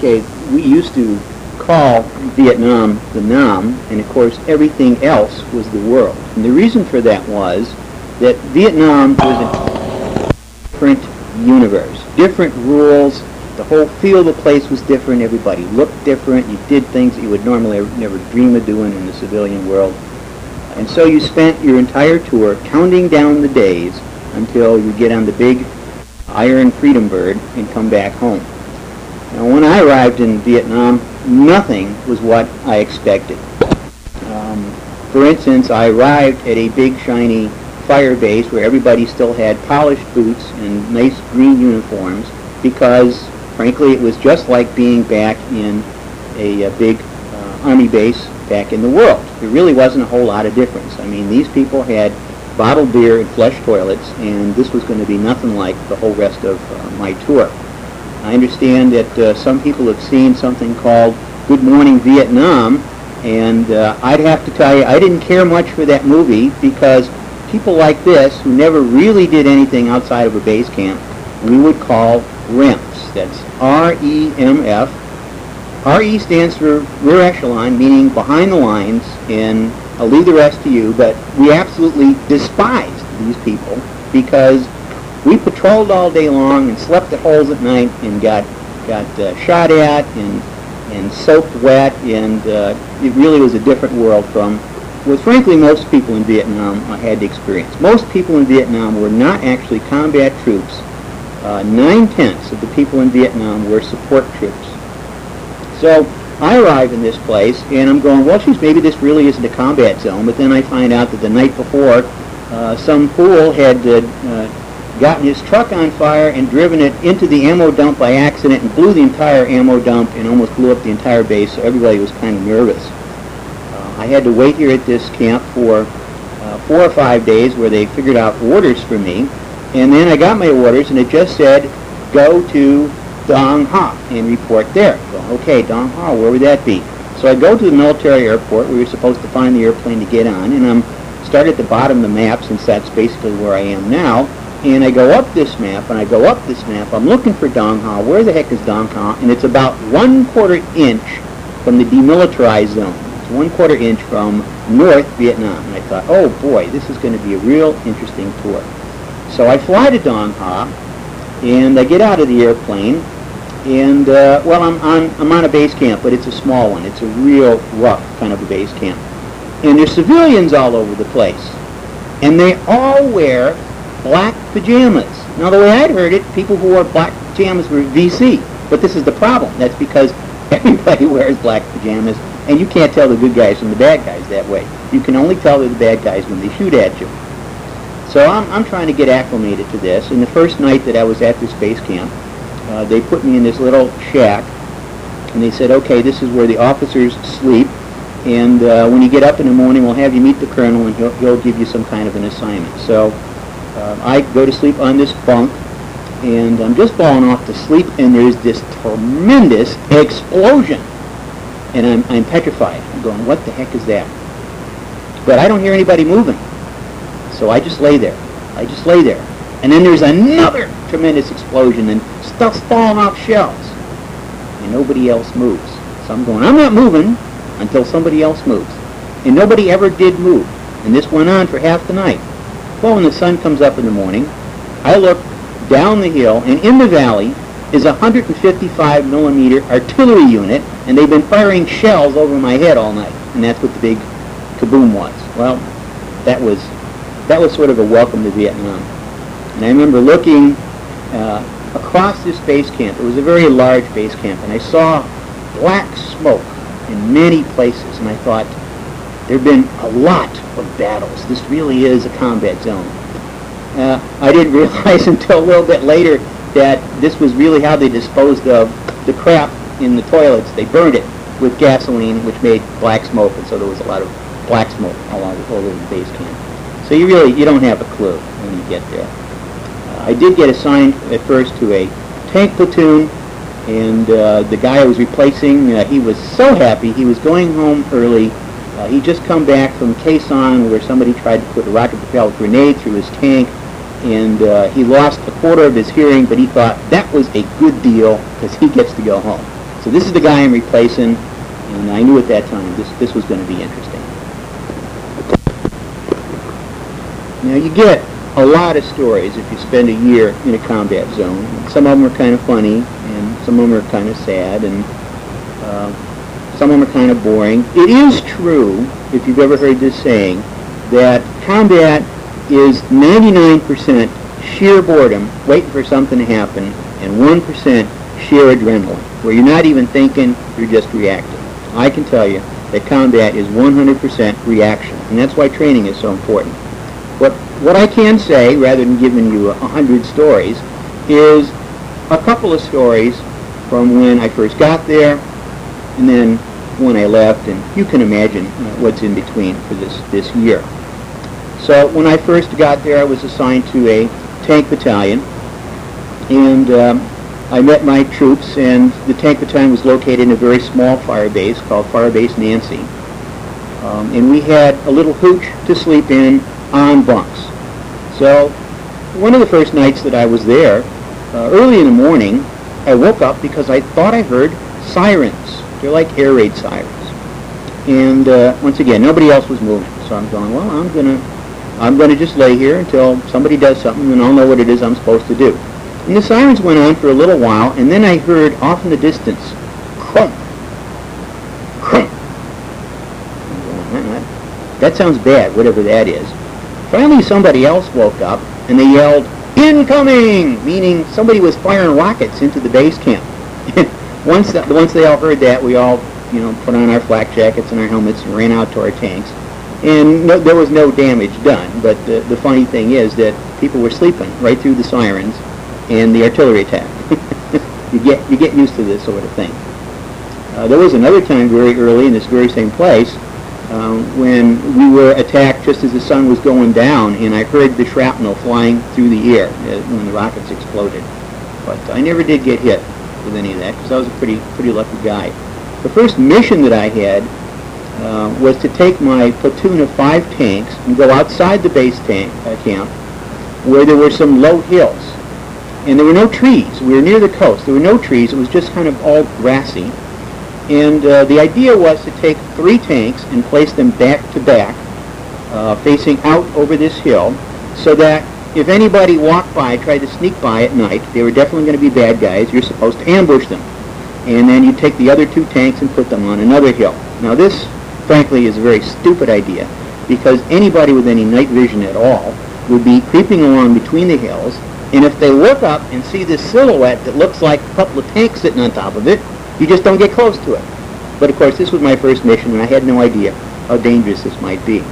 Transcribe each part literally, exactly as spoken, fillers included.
Okay, we used to call Vietnam the Nam, and of course everything else was the world. And the reason for that was that Vietnam was a different universe, different rules. The whole feel of the place was different. Everybody looked different. You did things that you would normally never dream of doing in the civilian world. And so you spent your entire tour counting down the days until you get on the big Iron Freedom Bird and come back home. Now, when I arrived in Vietnam, nothing was what I expected. Um, for instance, I arrived at a big, shiny fire base where everybody still had polished boots and nice green uniforms because, frankly, it was just like being back in a, a big uh, army base back in the world. There really wasn't a whole lot of difference. I mean, these people had bottled beer and flush toilets, and this was going to be nothing like the whole rest of uh, my tour. I understand that uh, some people have seen something called Good Morning Vietnam, and uh, I'd have to tell you, I didn't care much for that movie because people like this, who never really did anything outside of a base camp, we would call R E M Fs. That's R E M F. R E stands for Rear Echelon, meaning behind the lines, and I'll leave the rest to you, but we absolutely despised these people because we patrolled all day long and slept at holes at night and got got uh, shot at and and soaked wet, and uh, it really was a different world from what, frankly, most people in Vietnam uh, had to experience. Most people in Vietnam were not actually combat troops. Uh, nine-tenths of the people in Vietnam were support troops. So I arrive in this place, and I'm going, well, geez, maybe this really isn't a combat zone. But then I find out that the night before, uh, some fool had uh, uh, gotten his truck on fire and driven it into the ammo dump by accident and blew the entire ammo dump and almost blew up the entire base, so everybody was kind of nervous. Uh, I had to wait here at this camp for uh, four or five days where they figured out orders for me, and then I got my orders, and it just said, go to Dong Ha and report there. Well, okay, Dong Ha, where would that be? So I go to the military airport where you're supposed to find the airplane to get on, and I'm start at the bottom of the map since that's basically where I am now, and I go up this map, and I go up this map. I'm looking for Dong Ha. Where the heck is Dong Ha? And it's about one quarter inch from the demilitarized zone. It's one quarter inch from North Vietnam. And I thought, oh boy, this is going to be a real interesting tour. So I fly to Dong Ha, and I get out of the airplane, and, uh, well, I'm on, I'm on a base camp, but it's a small one. It's a real rough kind of a base camp. And there's civilians all over the place. And they all wear black pajamas. Now, the way I'd heard it, people who wore black pajamas were V C. But this is the problem. That's because everybody wears black pajamas, and you can't tell the good guys from the bad guys that way. You can only tell they're the bad guys when they shoot at you. So I'm, I'm trying to get acclimated to this. And the first night that I was at this base camp, uh, they put me in this little shack, and they said, okay, this is where the officers sleep, and uh, when you get up in the morning, we'll have you meet the colonel, and he'll, he'll give you some kind of an assignment. So uh, I go to sleep on this bunk, and I'm just falling off to sleep, and there's this tremendous explosion, and I'm, I'm petrified. I'm going, what the heck is that? But I don't hear anybody moving. So I just lay there. I just lay there. And then there's another tremendous explosion, and stuff's falling off shelves. And nobody else moves. So I'm going, I'm not moving until somebody else moves. And nobody ever did move. And this went on for half the night. Well, when the sun comes up in the morning, I look down the hill, and in the valley is a one hundred fifty-five millimeter artillery unit, and they've been firing shells over my head all night. And that's what the big kaboom was. Well, that was that was sort of a welcome to Vietnam. And I remember looking uh, across this base camp. It was a very large base camp, and I saw black smoke in many places, and I thought, there have been a lot of battles. This really is a combat zone. Uh, I didn't realize until a little bit later that this was really how they disposed of the crap in the toilets. They burned it with gasoline, which made black smoke, and so there was a lot of black smoke all over, all over the base camp. So you really, you don't have a clue when you get there. Uh, I did get assigned at first to a tank platoon, and uh, the guy I was replacing, uh, he was so happy. He was going home early. Uh, he'd just come back from Khe Sanh, where somebody tried to put a rocket-propelled grenade through his tank, and uh, he lost a quarter of his hearing, but he thought that was a good deal because he gets to go home. So this is the guy I'm replacing, and I knew at that time this, this was going to be interesting. Now you get a lot of stories if you spend a year in a combat zone. Some of them are kind of funny, and some of them are kind of sad, and uh, some of them are kind of boring. It is true, if you've ever heard this saying, that combat is ninety-nine percent sheer boredom, waiting for something to happen, and one percent sheer adrenaline, where you're not even thinking, you're just reacting. I can tell you that combat is one hundred percent reaction, and that's why training is so important. But what I can say, rather than giving you a hundred stories, is a couple of stories from when I first got there, and then when I left, and you can imagine uh, what's in between for this, this year. So when I first got there, I was assigned to a tank battalion, and um, I met my troops, and the tank battalion was located in a very small fire base called Fire Base Nancy. Um, and we had a little hooch to sleep in on bunks. So one of the first nights that I was there, uh, early in the morning, I woke up because I thought I heard sirens. They're like air raid sirens. And uh, once again, nobody else was moving. So I'm going, well, I'm going to I'm going to just lay here until somebody does something, and I'll know what it is I'm supposed to do. And the sirens went on for a little while, and then I heard off in the distance, crump, crump. That sounds bad, whatever that is. Finally, somebody else woke up, and they yelled, incoming, meaning somebody was firing rockets into the base camp. once, that, once they all heard that, we all, you know, put on our flak jackets and our helmets and ran out to our tanks. And no, there was no damage done, but the, the funny thing is that people were sleeping right through the sirens and the artillery attack. you get you get used to this sort of thing. Uh, there was another time very early in this very same place um, when we were attacked just as the sun was going down, and I heard the shrapnel flying through the air uh, when the rockets exploded. But I never did get hit with any of that because I was a pretty pretty lucky guy. The first mission that I had Uh, was to take my platoon of five tanks and go outside the base tank, uh, camp where there were some low hills. And there were no trees. We were near the coast. There were no trees. It was just kind of all grassy. And uh, the idea was to take three tanks and place them back to back, uh, facing out over this hill, so that if anybody walked by, tried to sneak by at night, they were definitely going to be bad guys. You're supposed to ambush them. And then you take the other two tanks and put them on another hill. Now this, frankly, is a very stupid idea, because anybody with any night vision at all would be creeping along between the hills, and if they look up and see this silhouette that looks like a couple of tanks sitting on top of it, you just don't get close to it. But of course, this was my first mission, and I had no idea how dangerous this might be.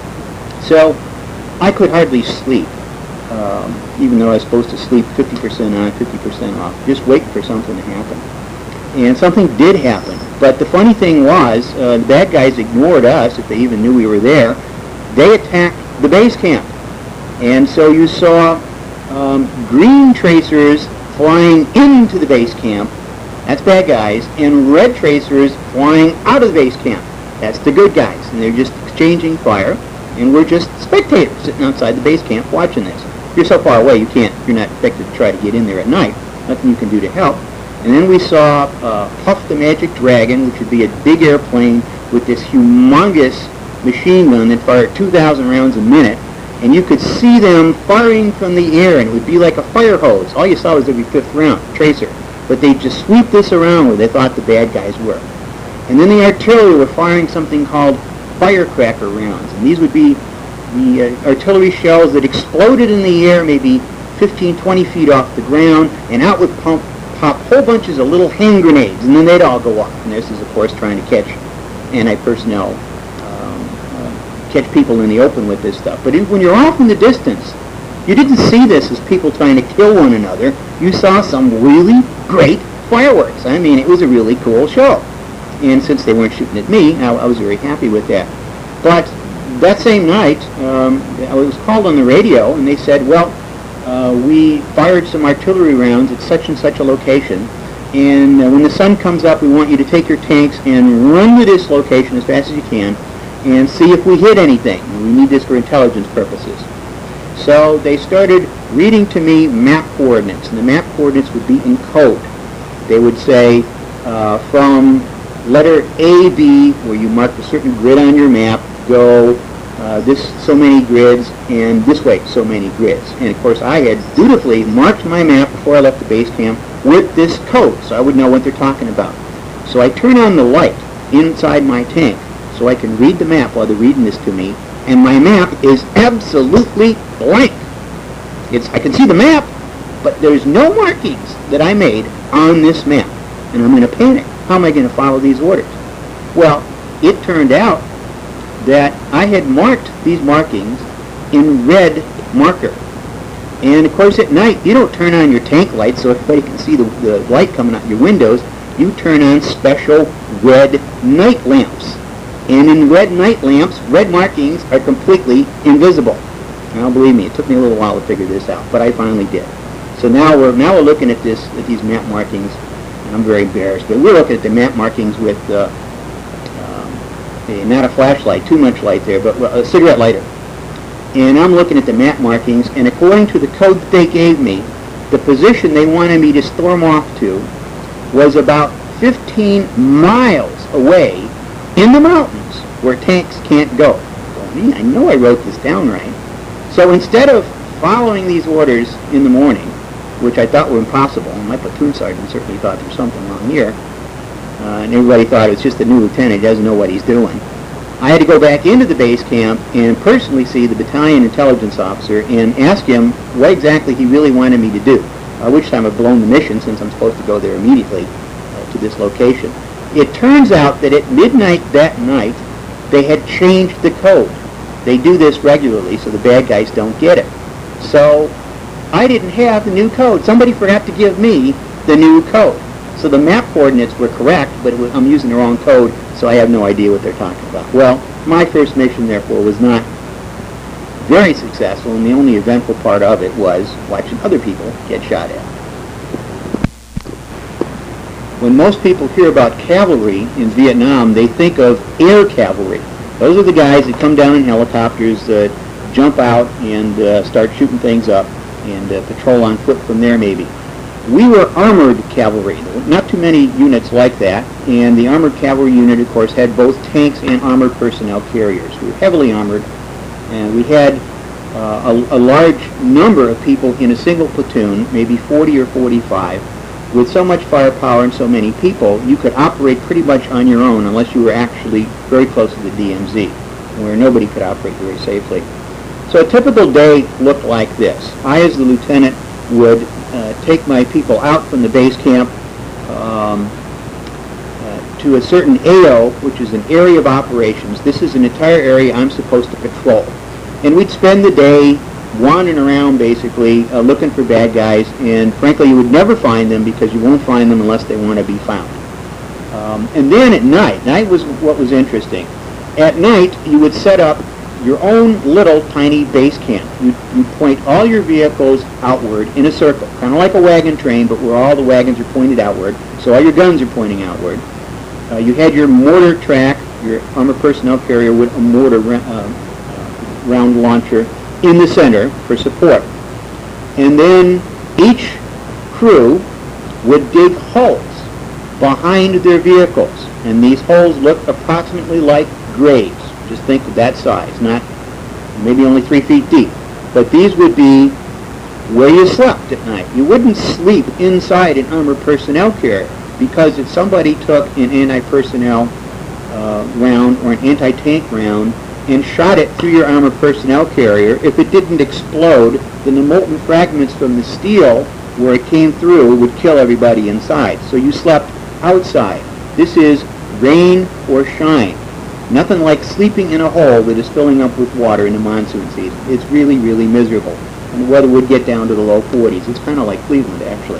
So I could hardly sleep, um, even though I was supposed to sleep fifty percent on, fifty percent off, just waiting for something to happen. And something did happen. But the funny thing was, uh, the bad guys ignored us, if they even knew we were there. They attacked the base camp. And so you saw um, green tracers flying into the base camp. That's bad guys. And red tracers flying out of the base camp. That's the good guys. And they're just exchanging fire. And we're just spectators sitting outside the base camp watching this. You're so far away, you can't, you're not expected to try to get in there at night. Nothing you can do to help. And then we saw uh, Puff the Magic Dragon, which would be a big airplane with this humongous machine gun that fired two thousand rounds a minute. And you could see them firing from the air, and it would be like a fire hose. All you saw was every fifth round, tracer. But they'd just sweep this around where they thought the bad guys were. And then the artillery were firing something called firecracker rounds. And these would be the uh, artillery shells that exploded in the air maybe fifteen, twenty feet off the ground, and out would pump pop whole bunches of little hand grenades, and then they'd all go off. And this is, of course, trying to catch anti-personnel, um, uh, catch people in the open with this stuff. But if, when you're off in the distance, you didn't see this as people trying to kill one another. You saw some really great fireworks. I mean, it was a really cool show. And since they weren't shooting at me, I, I was very happy with that. But that same night, um, I was called on the radio, and they said, well, Uh, we fired some artillery rounds at such and such a location, and uh, when the sun comes up, we want you to take your tanks and run to this location as fast as you can and see if we hit anything. We need this for intelligence purposes. So they started reading to me map coordinates, and the map coordinates would be in code. They would say, uh, from letter A, B, where you marked a certain grid on your map, go uh, this so many grids, and this way so many grids. And of course I had dutifully marked my map before I left the base camp with this code, so I would know what they're talking about. So I turn on the light inside my tank so I can read the map while they're reading this to me, and my map is absolutely blank. It's, I can see the map, but there's no markings that I made on this map, and I'm in a panic. How am I going to follow these orders? Well, it turned out that I had marked these markings in red marker. And of course at night you don't turn on your tank lights so everybody can see the, the light coming out your windows. You turn on special red night lamps. And in red night lamps, red markings are completely invisible. Now believe me, it took me a little while to figure this out, but I finally did. So now we're now we're looking at this at these map markings, and I'm very embarrassed, but we're looking at the map markings with uh, A, not a flashlight, too much light there, but a cigarette lighter. And I'm looking at the map markings, and according to the code that they gave me, the position they wanted me to storm off to was about fifteen miles away in the mountains where tanks can't go. Well, man, I know I wrote this down right. So instead of following these orders in the morning, which I thought were impossible, and my platoon sergeant certainly thought there was something wrong here, Uh, and everybody thought it was just the new lieutenant, he doesn't know what he's doing. I had to go back into the base camp and personally see the battalion intelligence officer and ask him what exactly he really wanted me to do, uh, which time I've blown the mission since I'm supposed to go there immediately uh, to this location. It turns out that at midnight that night, they had changed the code. They do this regularly so the bad guys don't get it. So I didn't have the new code. Somebody forgot to give me the new code. So the map coordinates were correct, but it was, I'm using the wrong code, so I have no idea what they're talking about. Well, my first mission, therefore, was not very successful, and the only eventful part of it was watching other people get shot at. When most people hear about cavalry in Vietnam, they think of air cavalry. Those are the guys that come down in helicopters, uh, jump out, and uh, start shooting things up, and uh, patrol on foot from there, maybe. We were armored cavalry. Not too many units like that, and the armored cavalry unit, of course, had both tanks and armored personnel carriers. We were heavily armored, and we had uh, a, a large number of people in a single platoon, maybe forty or forty-five. With so much firepower and so many people, you could operate pretty much on your own unless you were actually very close to the D M Z, where nobody could operate very safely. So a typical day looked like this. I, as the lieutenant, would Uh, take my people out from the base camp um, uh, to a certain A O, which is an area of operations. This is an entire area I'm supposed to patrol. And we'd spend the day wandering around, basically, uh, looking for bad guys, and frankly, you would never find them because you won't find them unless they want to be found. Um, and then at night, night was what was interesting. At night, you would set up your own little tiny base camp. You you point all your vehicles outward in a circle, kind of like a wagon train, but where all the wagons are pointed outward, so all your guns are pointing outward. Uh, you had your mortar track, your armored personnel carrier with a mortar uh, uh, round launcher in the center for support. And then each crew would dig holes behind their vehicles, and these holes looked approximately like graves. Just think of that size, not maybe only three feet deep. But these would be where you slept at night. You wouldn't sleep inside an armored personnel carrier because if somebody took an anti-personnel uh, round or an anti-tank round and shot it through your armored personnel carrier, if it didn't explode, then the molten fragments from the steel where it came through would kill everybody inside. So you slept outside. This is rain or shine. Nothing like sleeping in a hole that is filling up with water in the monsoon season. It's really, really miserable. And the weather would get down to the low forties. It's kind of like Cleveland, actually.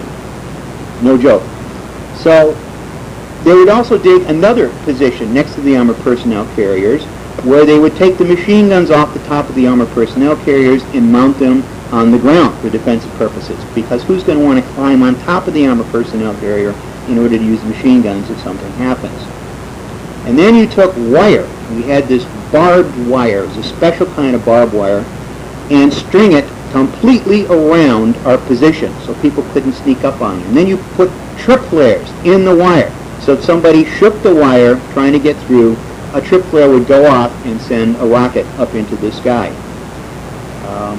No joke. So they would also dig another position next to the armored personnel carriers where they would take the machine guns off the top of the armored personnel carriers and mount them on the ground for defensive purposes. Because who's going to want to climb on top of the armored personnel carrier in order to use the machine guns if something happens? And then you took wire. We had this barbed wire. It was a special kind of barbed wire. And string it completely around our position so people couldn't sneak up on you. And then you put trip flares in the wire So if somebody shook the wire trying to get through, a trip flare would go off and send a rocket up into the sky. Um,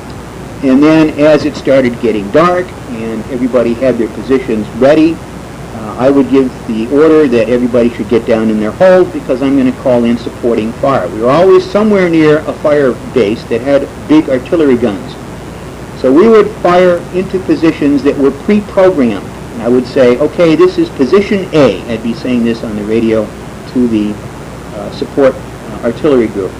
and then as it started getting dark and everybody had their positions ready, uh, I would give the order that everybody should get down in their holes because I'm going to call in supporting fire. We were always somewhere near a fire base that had big artillery guns. So we would fire into positions that were pre-programmed. And I would say, okay, this is position A. I'd be saying this on the radio to the uh, support uh, artillery group.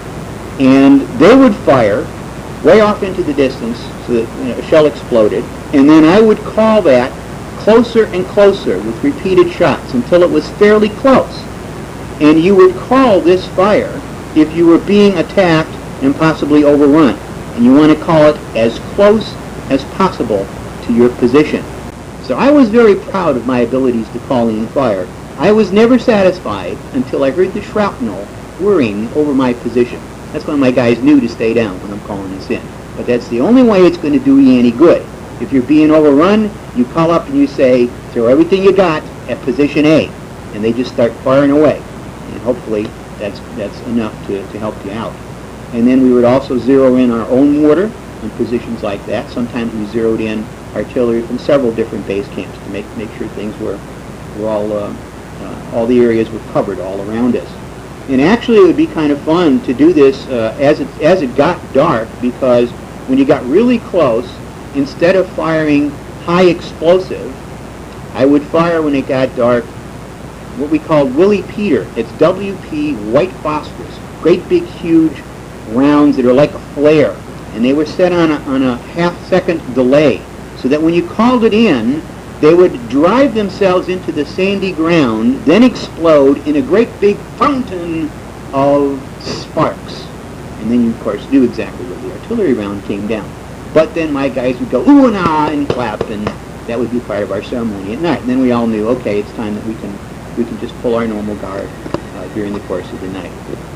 And they would fire way off into the distance so that you know, a shell exploded. And then I would call that closer and closer with repeated shots until it was fairly close. And you would call this fire if you were being attacked and possibly overrun. And you want to call it as close as possible to your position. So I was very proud of my abilities to call in fire. I was never satisfied until I heard the shrapnel whirring over my position. That's when my guys knew to stay down when I'm calling this in. But that's the only way it's going to do you any good. If you're being overrun, you call up and you say, throw everything you got at position A. And they just start firing away. And hopefully that's, that's enough to, to help you out. And then we would also zero in our own mortar in positions like that. Sometimes we zeroed in artillery from several different base camps to make make sure things were were all uh, uh, all the areas were covered all around us. And actually, it would be kind of fun to do this uh, as it as it got dark, because when you got really close, instead of firing high explosive, I would fire when it got dark what we called Willie Peter. It's W P white phosphorus, great big huge rounds that are like a flare, and they were set on a, on a half second delay, so that when you called it in, they would drive themselves into the sandy ground, then explode in a great big fountain of sparks. And then you, of course, knew exactly where the artillery round came down. But then my guys would go, ooh and ah, and clap, and that would be part of our ceremony at night. And then we all knew, okay, it's time that we can, we can just pull our normal guard uh, during the course of the night.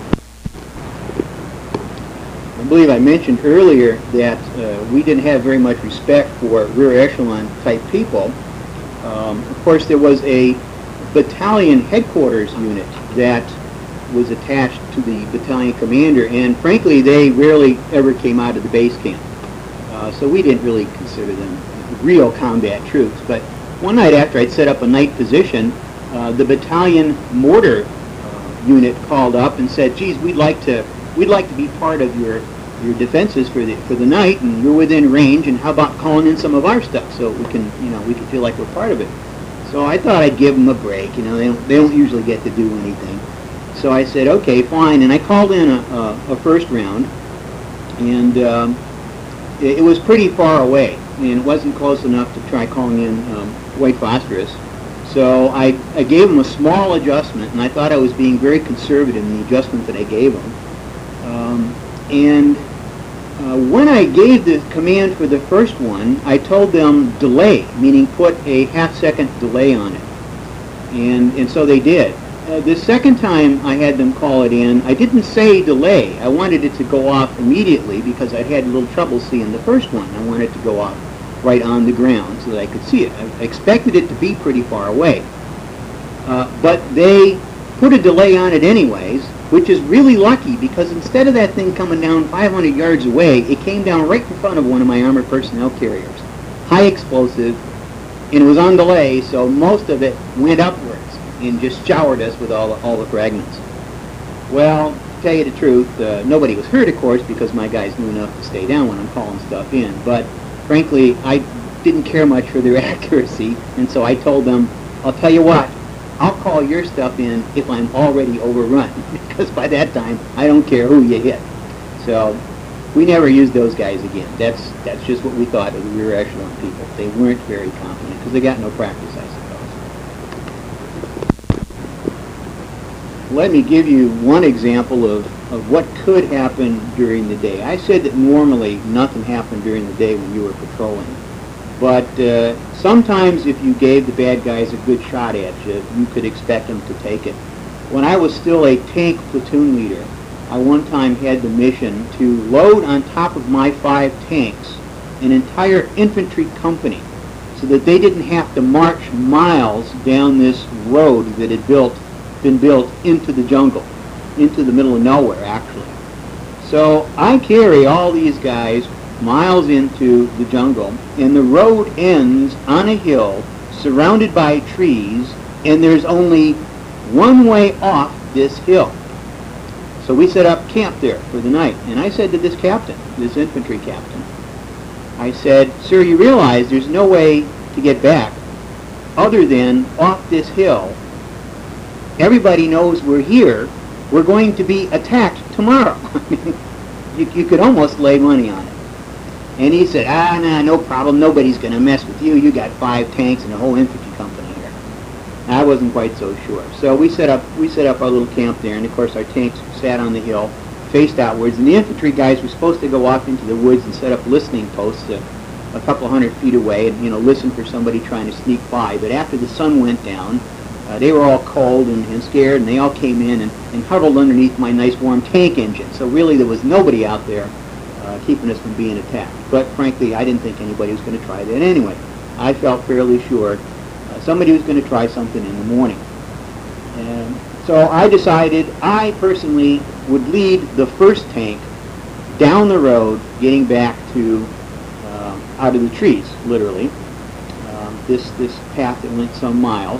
I believe I mentioned earlier that uh, we didn't have very much respect for rear echelon type people. Um, of course, there was a battalion headquarters unit that was attached to the battalion commander, and frankly, they rarely ever came out of the base camp. Uh, so we didn't really consider them real combat troops. But one night after I'd set up a night position, uh, the battalion mortar uh, unit called up and said, geez, we'd like to we'd like to be part of your your defenses for the for the night, and you're within range, and how about calling in some of our stuff so we can you know we can feel like we're part of it. So I thought I'd give them a break. You know, they don't, they don't usually get to do anything. So I said, okay, fine, and I called in a, a, a first round, and um, it, it was pretty far away, and it wasn't close enough to try calling in um, white phosphorus. So I, I gave them a small adjustment, and I thought I was being very conservative in the adjustment that I gave them. Um, and uh, when I gave the command for the first one, I told them delay, meaning put a half-second delay on it. And, and so they did. Uh, the second time I had them call it in, I didn't say delay. I wanted it to go off immediately because I had a little trouble seeing the first one. I wanted it to go off right on the ground so that I could see it. I expected it to be pretty far away. Uh, but they put a delay on it anyways, which is really lucky, because instead of that thing coming down five hundred yards away, it came down right in front of one of my armored personnel carriers. High explosive, and it was on delay, so most of it went upwards and just showered us with all the, all the fragments. Well, to tell you the truth, uh, nobody was hurt, of course, because my guys knew enough to stay down when I'm calling stuff in. But frankly, I didn't care much for their accuracy, and so I told them, I'll tell you what, I'll call your stuff in if I'm already overrun, because by that time, I don't care who you hit. So we never used those guys again. That's that's just what we thought of the rear echelon people. They weren't very confident because they got no practice, I suppose. Let me give you one example of, of what could happen during the day. I said that normally nothing happened during the day when you were patrolling. But uh, sometimes if you gave the bad guys a good shot at you, you could expect them to take it. When I was still a tank platoon leader, I one time had the mission to load on top of my five tanks an entire infantry company so that they didn't have to march miles down this road that had built, been built into the jungle, into the middle of nowhere, actually. So I carry all these guys miles into the jungle, and the road ends on a hill surrounded by trees, and there's only one way off this hill. So we set up camp there for the night, and I said to this captain, this infantry captain, I said, "Sir, you realize there's no way to get back other than off this hill. Everybody knows we're here. We're going to be attacked tomorrow." you, you could almost lay money on it. And he said, "Ah, nah, no problem. Nobody's going to mess with you. You got five tanks and a whole infantry company here." I wasn't quite so sure. So we set up we set up our little camp there, and of course our tanks sat on the hill, faced outwards, and the infantry guys were supposed to go off into the woods and set up listening posts a, a couple hundred feet away, and you know listen for somebody trying to sneak by. But after the sun went down, uh, they were all cold and, and scared, and they all came in and, and huddled underneath my nice warm tank engine. So really there was nobody out there uh, keeping us from being attacked. But frankly, I didn't think anybody was going to try that anyway. I felt fairly sure uh, somebody was going to try something in the morning. And so I decided I personally would lead the first tank down the road, getting back to uh, out of the trees, literally. Um, this this path that went some miles,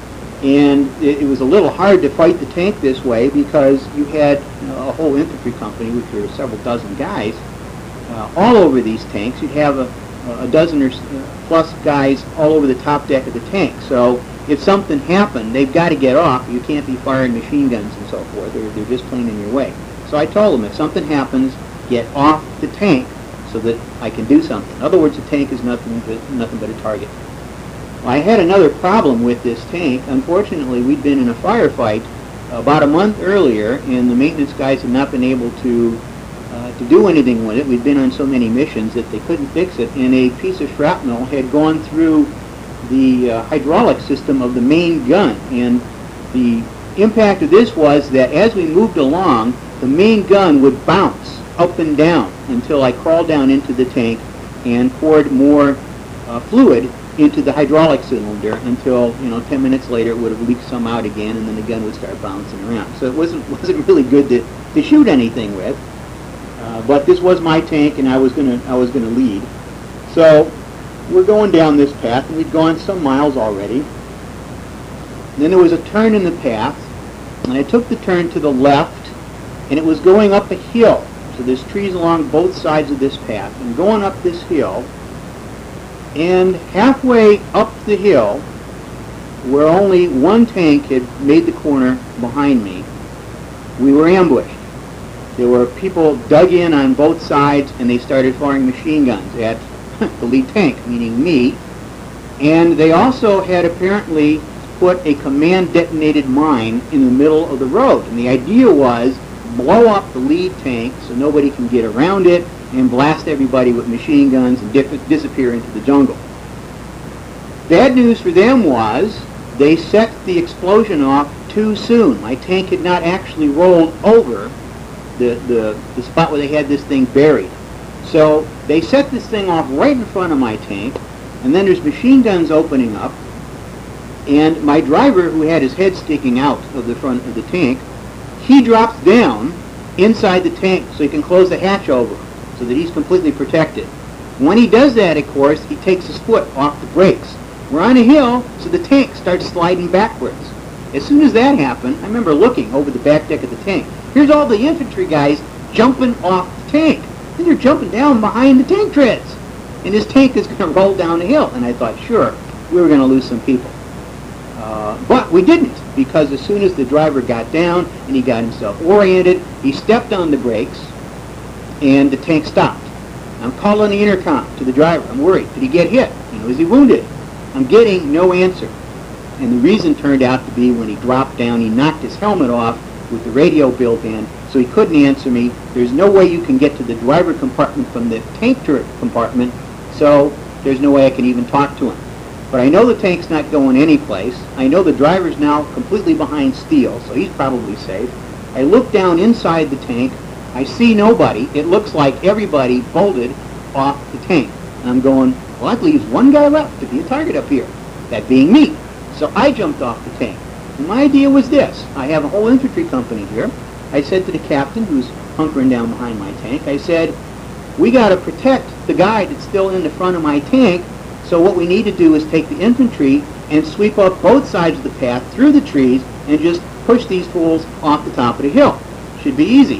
and it, it was a little hard to fight the tank this way because you had you know, a whole infantry company, which were several dozen guys, uh, all over these tanks. You'd have a, a dozen or plus guys all over the top deck of the tank. So if something happened, they've got to get off. You can't be firing machine guns and so forth. They're, they're just plain in your way. So I told them, if something happens, get off the tank so that I can do something. In other words, the tank is nothing but, nothing but a target. Well, I had another problem with this tank. Unfortunately, we'd been in a firefight about a month earlier, and the maintenance guys had not been able to uh, to do anything with it. We'd been on so many missions that they couldn't fix it, and a piece of shrapnel had gone through the uh, hydraulic system of the main gun, and the impact of this was that as we moved along, the main gun would bounce up and down until I crawled down into the tank and poured more uh, fluid into the hydraulic cylinder until, you know, ten minutes later it would have leaked some out again, and then the gun would start bouncing around. So it wasn't wasn't really good to, to shoot anything with. Uh, but this was my tank, and I was gonna I was gonna lead. So we're going down this path, and we'd gone some miles already. And then there was a turn in the path, and I took the turn to the left, and it was going up a hill. So there's trees along both sides of this path, and going up this hill, and halfway up the hill, where only one tank had made the corner behind me, we were ambushed. There were people dug in on both sides, and they started firing machine guns at the lead tank, meaning me, and they also had apparently put a command detonated mine in the middle of the road, and the idea was blow up the lead tank so nobody can get around it and blast everybody with machine guns and dip- disappear into the jungle. Bad news for them was they set the explosion off too soon. My tank had not actually rolled over the, the, the spot where they had this thing buried. So they set this thing off right in front of my tank, and then there's machine guns opening up, and my driver, who had his head sticking out of the front of the tank, he drops down inside the tank so he can close the hatch over him so that he's completely protected. When he does that, of course, he takes his foot off the brakes. We're on a hill, so the tank starts sliding backwards. As soon as that happened, I remember looking over the back deck of the tank. Here's all the infantry guys jumping off the tank. And they're jumping down behind the tank treads. And this tank is going to roll down the hill. And I thought, sure, we were going to lose some people. Uh, but we didn't, because as soon as the driver got down and he got himself oriented, he stepped on the brakes, and the tank stopped. I'm calling the intercom to the driver. I'm worried. Did he get hit? You know, is he wounded? I'm getting no answer. And the reason turned out to be when he dropped down, he knocked his helmet off with the radio built in, so he couldn't answer me. There's no way you can get to the driver compartment from the tank turret compartment, so there's no way I can even talk to him. But I know the tank's not going anyplace. I know the driver's now completely behind steel, so he's probably safe. I look down inside the tank. I see nobody. It looks like everybody bolted off the tank. And I'm going, Well, that leaves one guy left to be a target up here, that being me. So I jumped off the tank. And my idea was this. I have a whole infantry company here. I said to the captain, who's hunkering down behind my tank, I said, we got to protect the guy that's still in the front of my tank, so what we need to do is take the infantry and sweep up both sides of the path through the trees and just push these fools off the top of the hill. Should be easy.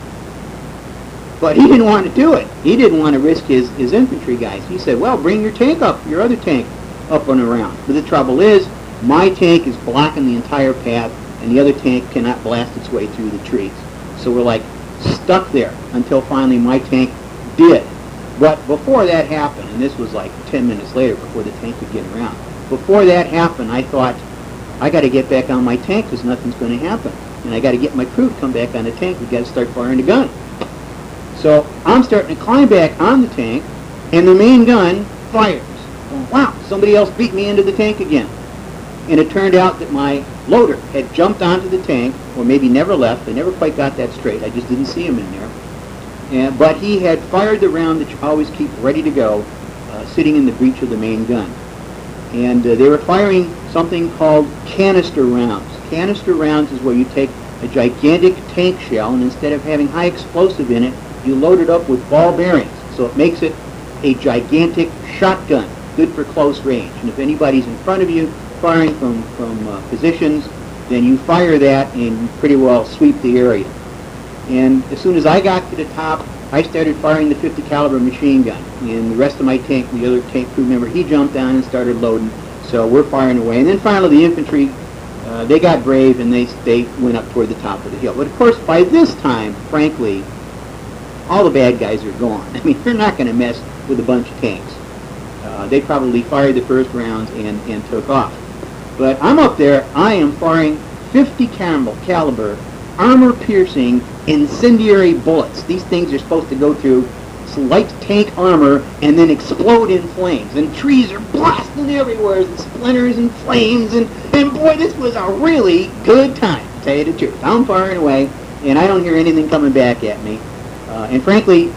But he didn't want to do it. He didn't want to risk his, his infantry guys. He said, well, bring your tank up, your other tank, up and around. But the trouble is, my tank is blocking the entire path, and the other tank cannot blast its way through the trees. So we're like stuck there until finally my tank did. But before that happened, and this was like ten minutes later before the tank could get around, before that happened, I thought, I got to get back on my tank because nothing's going to happen. And I got to get my crew to come back on the tank. We got to start firing the gun. So I'm starting to climb back on the tank, and the main gun fires. Oh, wow, somebody else beat me into the tank again. And it turned out that my loader had jumped onto the tank, or maybe never left. I never quite got that straight. I just didn't see him in there. And, but he had fired the round that you always keep ready to go, uh, sitting in the breech of the main gun. And uh, they were firing something called canister rounds. Canister rounds is where you take a gigantic tank shell, and instead of having high explosive in it, you load it up with ball bearings. So it makes it a gigantic shotgun, good for close range. And if anybody's in front of you firing from, from uh, positions, then you fire that and you pretty well sweep the area. And as soon as I got to the top, I started firing the fifty caliber machine gun. And the rest of my tank, the other tank crew member, he jumped down and started loading. So we're firing away. And then finally the infantry, uh, they got brave and they, they went up toward the top of the hill. But of course, by this time, frankly, all the bad guys are gone. I mean, they're not going to mess with a bunch of tanks. Uh, they probably fired the first rounds and, and took off. But I'm up there, I am firing fifty caliber, armor-piercing, incendiary bullets. These things are supposed to go through light tank armor and then explode in flames. And trees are blasting everywhere, and splinters and flames, and, and boy, this was a really good time, to tell you the truth. I'm firing away, and I don't hear anything coming back at me. Uh, and frankly,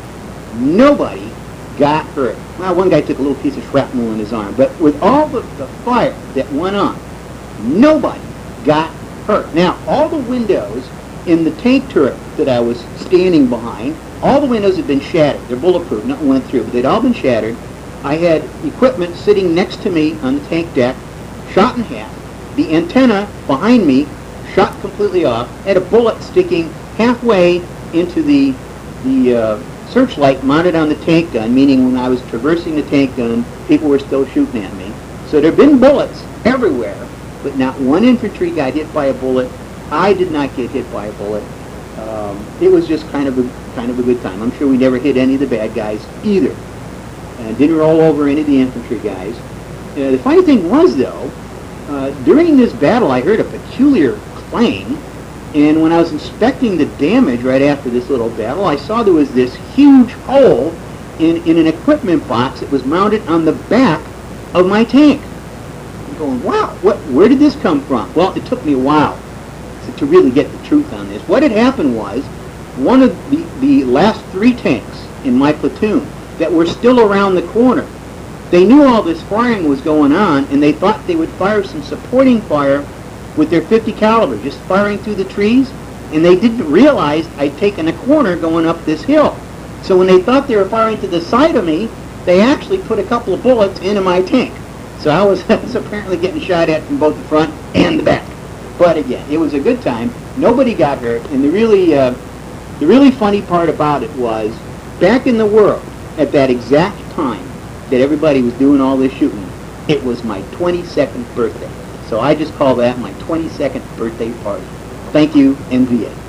nobody got hurt. Well, one guy took a little piece of shrapnel in his arm, but with all the, the fire that went on, nobody got hurt. Now, all the windows in the tank turret that I was standing behind, all the windows had been shattered. They're bulletproof, nothing went through, but they'd all been shattered. I had equipment sitting next to me on the tank deck, shot in half. The antenna behind me shot completely off, had a bullet sticking halfway into the the uh, searchlight mounted on the tank gun, meaning when I was traversing the tank gun, people were still shooting at me. So there have been bullets everywhere, but not one infantry got hit by a bullet. I did not get hit by a bullet. Um, it was just kind of a kind of a good time. I'm sure we never hit any of the bad guys either, and didn't roll over any of the infantry guys. Uh, the funny thing was, though, uh, during this battle, I heard a peculiar clang. And when I was inspecting the damage right after this little battle, I saw there was this huge hole in, in an equipment box that was mounted on the back of my tank. I'm going, wow, what, where did this come from? Well, it took me a while to, to really get the truth on this. What had happened was, one of the, the last three tanks in my platoon that were still around the corner, they knew all this firing was going on, and they thought they would fire some supporting fire with their fifty caliber, just firing through the trees, and they didn't realize I'd taken a corner going up this hill. So when they thought they were firing to the side of me, they actually put a couple of bullets into my tank. So I was, I was apparently getting shot at from both the front and the back. But again, it was a good time. Nobody got hurt, and the really, uh, the really funny part about it was, back in the world, at that exact time that everybody was doing all this shooting, it was my twenty-second birthday. So I just call that my twenty-second birthday party. Thank you, N V A.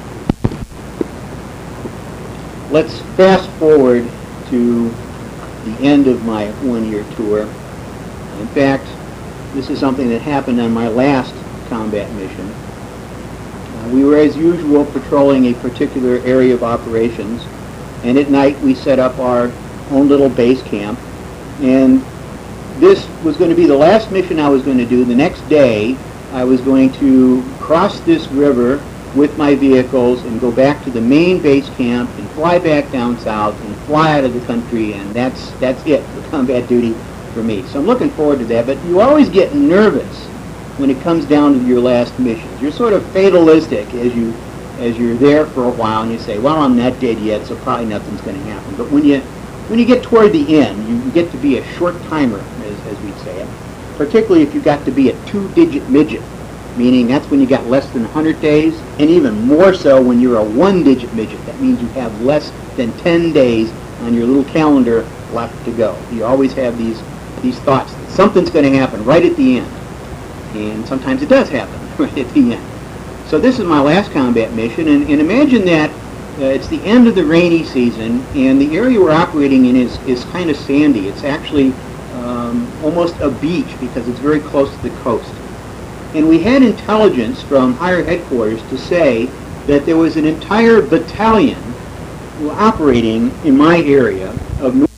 Let's fast forward to the end of my one-year tour. In fact, this is something that happened on my last combat mission. Uh, we were, as usual, patrolling a particular area of operations, and at night we set up our own little base camp. And this was going to be the last mission I was going to do. The next day, I was going to cross this river with my vehicles and go back to the main base camp and fly back down south and fly out of the country, and that's that's it for combat duty for me. So I'm looking forward to that, but you always get nervous when it comes down to your last missions. You're sort of fatalistic as you as you're there for a while, and you say, well, I'm not dead yet, so probably nothing's going to happen. But when you when you get toward the end, you get to be a short timer, as, as we'd say it, particularly if you got to be a two-digit midget, meaning that's when you got less than one hundred days, and even more so when you're a one-digit midget. That means you have less than ten days on your little calendar left to go. You always have these these thoughts that something's going to happen right at the end, and sometimes it does happen right at the end. So this is my last combat mission, and, and imagine that uh, it's the end of the rainy season, and the area we're operating in is, is kind of sandy. It's actually um, almost a beach because it's very close to the coast. And we had intelligence from higher headquarters to say that there was an entire battalion operating in my area of